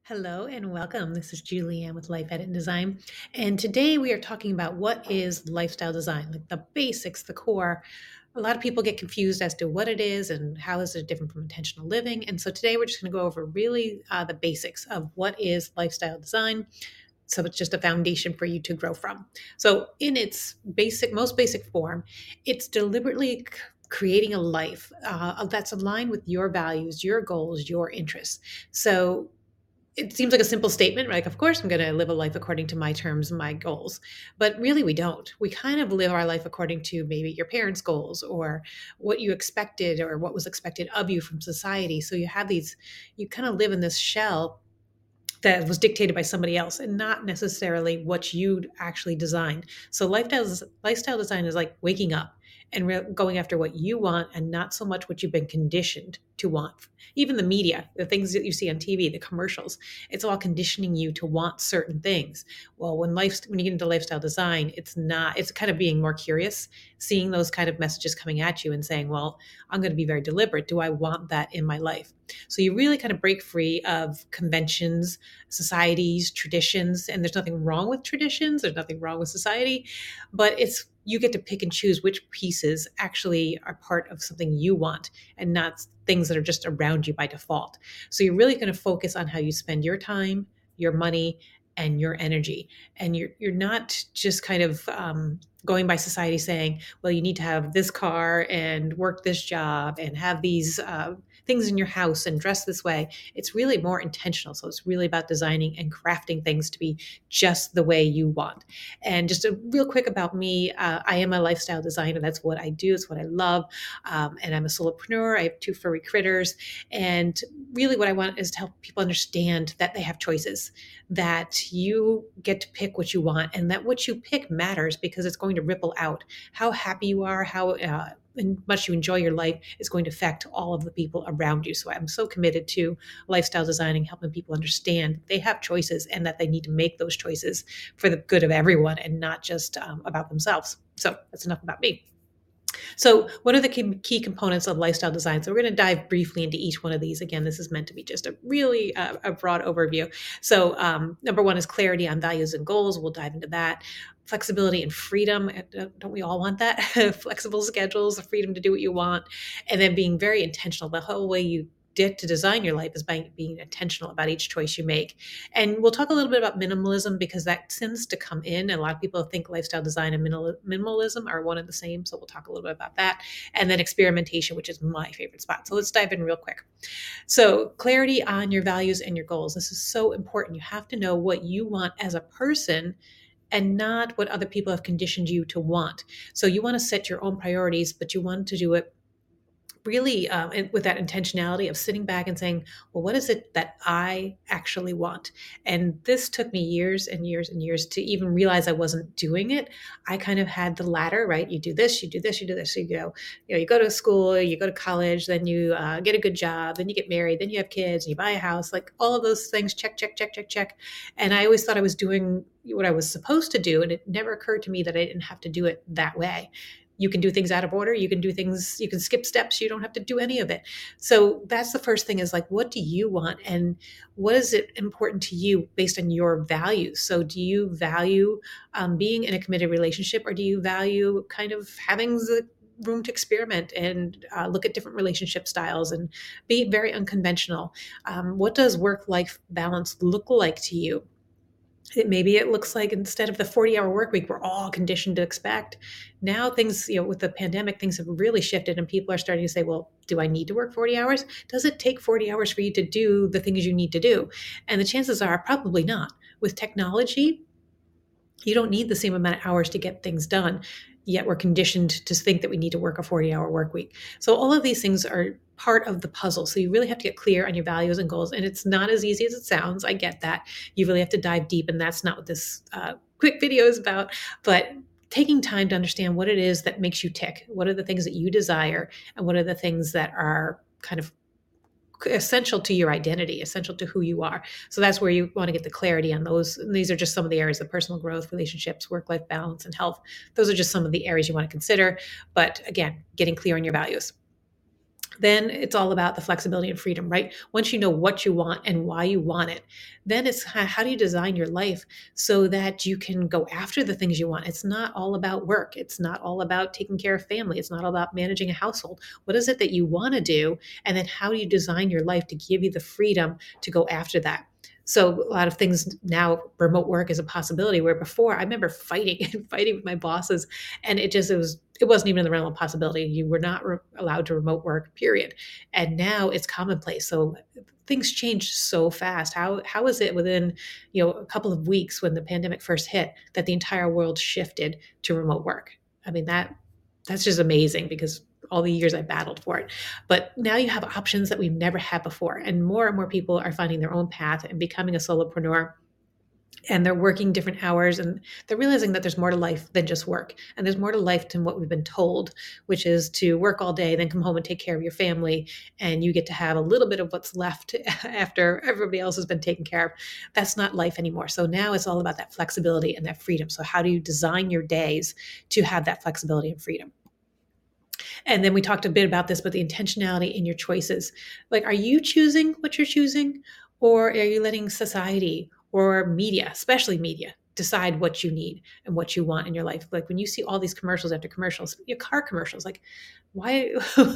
Hello and welcome. This is Julianne with Life Edit and Design. And today we are talking about what is lifestyle design, like the basics, the core. A lot of people get confused as to what it is and how is it different from intentional living. And so today we're just going to go over really the basics of what is lifestyle design. So it's just a foundation for you to grow from. So in its most basic form, it's deliberately creating a life that's aligned with your values, your goals, your interests. So it seems like a simple statement, like, of course, I'm going to live a life according to my terms and my goals. But really, we don't. We kind of live our life according to maybe your parents' goals or what you expected or what was expected of you from society. So you kind of live in this shell that was dictated by somebody else and not necessarily what you'd actually designed. So lifestyle design is like waking up and going after what you want and not so much what you've been conditioned to want. Even the media, the things that you see on TV, the commercials, it's all conditioning you to want certain things. Well, when you get into lifestyle design, it's kind of being more curious, seeing those kind of messages coming at you and saying, well, I'm going to be very deliberate. Do I want that in my life? So you really kind of break free of conventions, societies, traditions, and there's nothing wrong with traditions, there's nothing wrong with society, but it's you get to pick and choose which pieces actually are part of something you want and not things that are just around you by default. So you're really going to focus on how you spend your time, your money, and your energy. And you're not just kind of going by society saying, well, you need to have this car and work this job and have these things in your house and dress this way. It's really more intentional. So it's really about designing and crafting things to be just the way you want. And just a real quick about me, I am a lifestyle designer. That's what I do. It's what I love. And I'm a solopreneur. I have two furry critters. And really what I want is to help people understand that they have choices, that you get to pick what you want and that what you pick matters because it's going to ripple out. How happy you are, how much you enjoy your life is going to affect all of the people around you. So I'm so committed to lifestyle designing, helping people understand they have choices and that they need to make those choices for the good of everyone and not just about themselves. So that's enough about me. So, what are the key components of lifestyle design? So, we're going to dive briefly into each one of these. Again, this is meant to be just a really a broad overview. So, number one is clarity on values and goals. We'll dive into that. Flexibility and freedom. Don't we all want that? Flexible schedules, the freedom to do what you want, and then being very intentional. The whole way you get to design your life is by being intentional about each choice you make. And we'll talk a little bit about minimalism because that tends to come in. And a lot of people think lifestyle design and minimalism are one and the same. So we'll talk a little bit about that. And then experimentation, which is my favorite spot. So let's dive in real quick. So clarity on your values and your goals. This is so important. You have to know what you want as a person and not what other people have conditioned you to want. So you want to set your own priorities, but you want to do it really with that intentionality of sitting back and saying, well, what is it that I actually want? And this took me years and years and years to even realize I wasn't doing it. I kind of had the ladder, right? You do this, you do this, you do this. So you go to school, you go to college, then you get a good job, then you get married, then you have kids, and you buy a house, like all of those things, check, check, check, check, check. And I always thought I was doing what I was supposed to do. And it never occurred to me that I didn't have to do it that way. You can do things out of order. You can skip steps. You don't have to do any of it. So that's the first thing is like, what do you want? And what is it important to you based on your values? So do you value being in a committed relationship or do you value kind of having the room to experiment and look at different relationship styles and be very unconventional? What does work-life balance look like to you? Maybe it looks like instead of the 40-hour work week we're all conditioned to expect, now things, with the pandemic, things have really shifted and people are starting to say, well, do I need to work 40 hours? Does it take 40 hours for you to do the things you need to do? And the chances are probably not. With technology, you don't need the same amount of hours to get things done, yet we're conditioned to think that we need to work a 40-hour work week. So all of these things are part of the puzzle. So you really have to get clear on your values and goals. And it's not as easy as it sounds. I get that. You really have to dive deep. And that's not what this quick video is about. But taking time to understand what it is that makes you tick. What are the things that you desire? And what are the things that are kind of essential to your identity, essential to who you are. So that's where you want to get the clarity on those. And these are just some of the areas of personal growth, relationships, work-life balance, and health. Those are just some of the areas you want to consider. But again, getting clear on your values. Then it's all about the flexibility and freedom, right? Once you know what you want and why you want it, then it's how do you design your life so that you can go after the things you want. It's not all about work. It's not all about taking care of family. It's not all about managing a household. What is it that you want to do? And then how do you design your life to give you the freedom to go after that? So a lot of things now, remote work is a possibility, where before I remember fighting and fighting with my bosses, and it wasn't even in the realm of possibility. You were not allowed to remote work, period. And now it's commonplace. So things change so fast. How is it within, a couple of weeks when the pandemic first hit that the entire world shifted to remote work? I mean, that's just amazing, because all the years I battled for it. But now you have options that we've never had before. And more people are finding their own path and becoming a solopreneur, and they're working different hours, and they're realizing that there's more to life than just work, and there's more to life than what we've been told, which is to work all day, then come home and take care of your family, and you get to have a little bit of what's left after everybody else has been taken care of. That's not life anymore. So now it's all about that flexibility and that freedom. So how do you design your days to have that flexibility and freedom? And then we talked a bit about this, but the intentionality in your choices. Like, are you choosing what you're choosing, or are you letting society or media, especially media, decide what you need and what you want in your life? Like when you see all these commercials after commercials, your car commercials, like why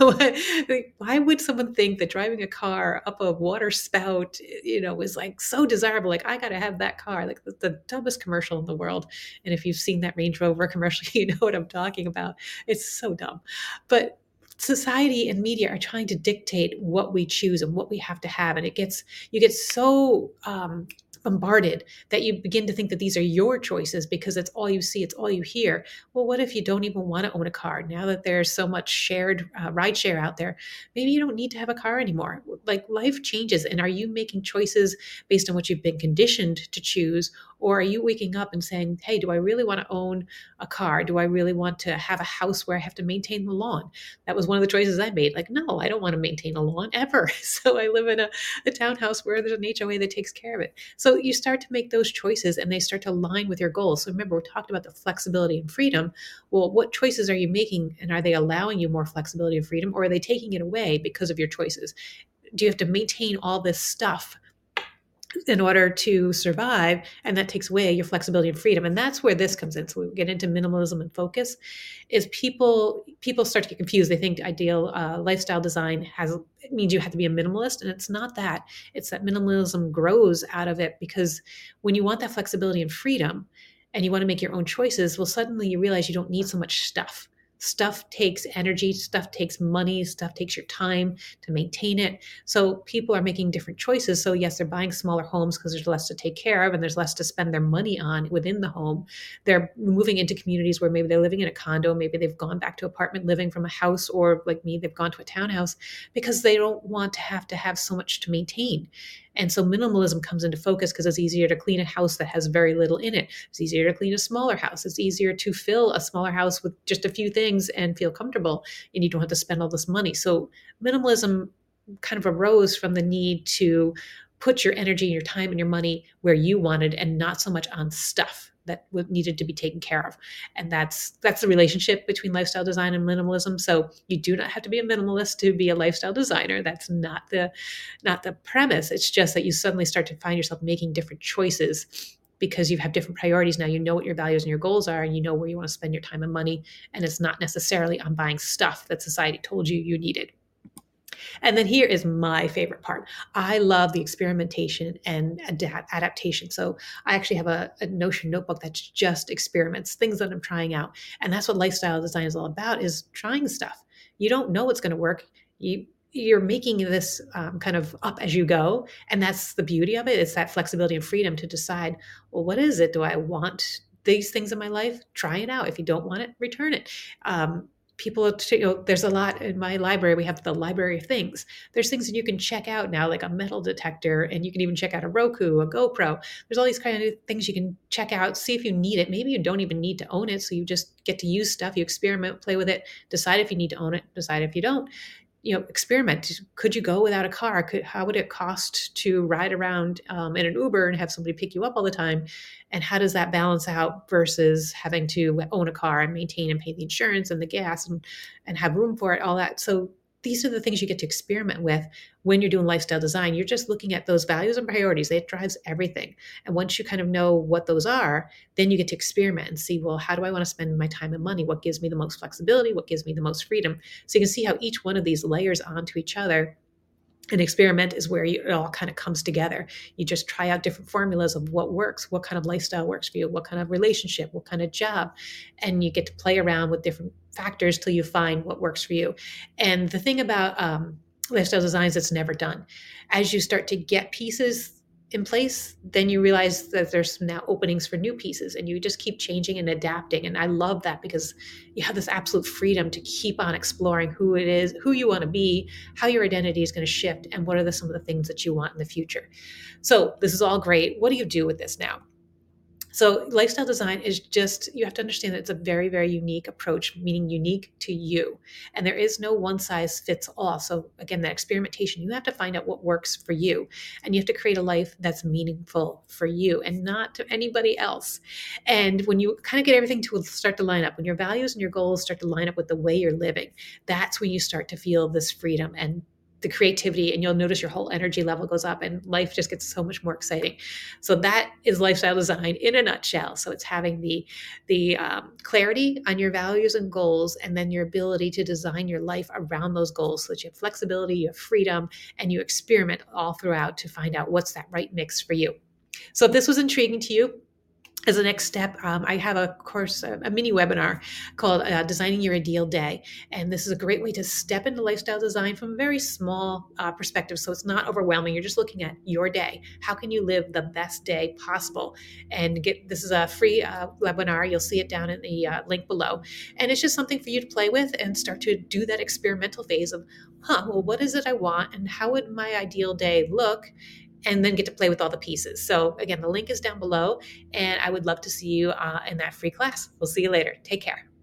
why would someone think that driving a car up a water spout, is like so desirable? Like I got to have that car. Like the dumbest commercial in the world. And if you've seen that Range Rover commercial, you know what I'm talking about. It's so dumb. But society and media are trying to dictate what we choose and what we have to have, and you get so bombarded that you begin to think that these are your choices because it's all you see, it's all you hear. Well, what if you don't even want to own a car? Now that there's so much shared ride share out there, maybe you don't need to have a car anymore. Like life changes, and are you making choices based on what you've been conditioned to choose, or are you waking up and saying, hey, do I really want to own a car? Do I really want to have a house where I have to maintain the lawn? That was one of the choices I made. Like, no, I don't want to maintain a lawn ever. So I live in a townhouse where there's an HOA that takes care of it. So you start to make those choices, and they start to align with your goals. So remember, we talked about the flexibility and freedom. Well, what choices are you making, and are they allowing you more flexibility and freedom, or are they taking it away because of your choices? Do you have to maintain all this stuff in order to survive, and that takes away your flexibility and freedom? And that's where this comes in. So we get into minimalism and focus. Is people start to get confused. They think ideal lifestyle design it means you have to be a minimalist, and it's not that. It's that minimalism grows out of it, because when you want that flexibility and freedom and you want to make your own choices, well, suddenly you realize you don't need so much stuff. Stuff takes energy, stuff takes money, stuff takes your time to maintain it. So people are making different choices. So yes, they're buying smaller homes because there's less to take care of and there's less to spend their money on within the home. They're moving into communities where maybe they're living in a condo, maybe they've gone back to apartment living from a house, or like me, they've gone to a townhouse because they don't want to have so much to maintain. And so minimalism comes into focus because it's easier to clean a house that has very little in it. It's easier to clean a smaller house. It's easier to fill a smaller house with just a few things and feel comfortable, and you don't have to spend all this money. So minimalism kind of arose from the need to put your energy, your time, and your money where you wanted, and not so much on stuff that needed to be taken care of. And that's the relationship between lifestyle design and minimalism. So you do not have to be a minimalist to be a lifestyle designer. That's not the premise. It's just that you suddenly start to find yourself making different choices because you have different priorities now. You know what your values and your goals are, and you know where you want to spend your time and money. And it's not necessarily on buying stuff that society told you needed. And then here is my favorite part. I love the experimentation and adaptation. So I actually have a Notion notebook that's just experiments, things that I'm trying out. And that's what lifestyle design is all about, is trying stuff. You don't know what's going to work. You're making this kind of up as you go. And that's the beauty of it. It's that flexibility and freedom to decide, well, what is it? Do I want these things in my life? Try it out. If you don't want it, return it. People, there's a lot in my library. We have the library of things. There's things that you can check out now, like a metal detector, and you can even check out a Roku, a GoPro. There's all these kind of things you can check out, see if you need it. Maybe you don't even need to own it. So you just get to use stuff, you experiment, play with it, decide if you need to own it, decide if you don't. Experiment. Could you go without a car? How would it cost to ride around in an Uber and have somebody pick you up all the time? And how does that balance out versus having to own a car and maintain and pay the insurance and the gas and have room for it, all that? So these are the things you get to experiment with when you're doing lifestyle design. You're just looking at those values and priorities. It drives everything. And once you kind of know what those are, then you get to experiment and see, well, how do I want to spend my time and money? What gives me the most flexibility? What gives me the most freedom? So you can see how each one of these layers onto each other. An experiment is where it all kind of comes together. You just try out different formulas of what works, what kind of lifestyle works for you, what kind of relationship, what kind of job, and you get to play around with different factors till you find what works for you. And the thing about lifestyle design is it's never done. As you start to get pieces in place, then you realize that there's now openings for new pieces, and you just keep changing and adapting. And I love that because you have this absolute freedom to keep on exploring who it is, who you want to be, how your identity is going to shift, and what are some of the things that you want in the future. So this is all great. What do you do with this now? So lifestyle design is just, you have to understand that it's a very, very unique approach, meaning unique to you. And there is no one size fits all. So again, that experimentation, you have to find out what works for you. And you have to create a life that's meaningful for you and not to anybody else. And when you kind of get everything to start to line up, when your values and your goals start to line up with the way you're living, that's when you start to feel this freedom and the creativity, and you'll notice your whole energy level goes up and life just gets so much more exciting. So that is lifestyle design in a nutshell. So it's having the clarity on your values and goals, and then your ability to design your life around those goals so that you have flexibility, you have freedom, and you experiment all throughout to find out what's that right mix for you. So if this was intriguing to you, as a next step, I have a course, a mini webinar called Designing Your Ideal Day. And this is a great way to step into lifestyle design from a very small perspective. So it's not overwhelming. You're just looking at your day. How can you live the best day possible? And this is a free webinar. You'll see it down in the link below. And it's just something for you to play with and start to do that experimental phase of, well, what is it I want? And how would my ideal day look? And then get to play with all the pieces. So again, the link is down below, and I would love to see you in that free class. We'll see you later. Take care.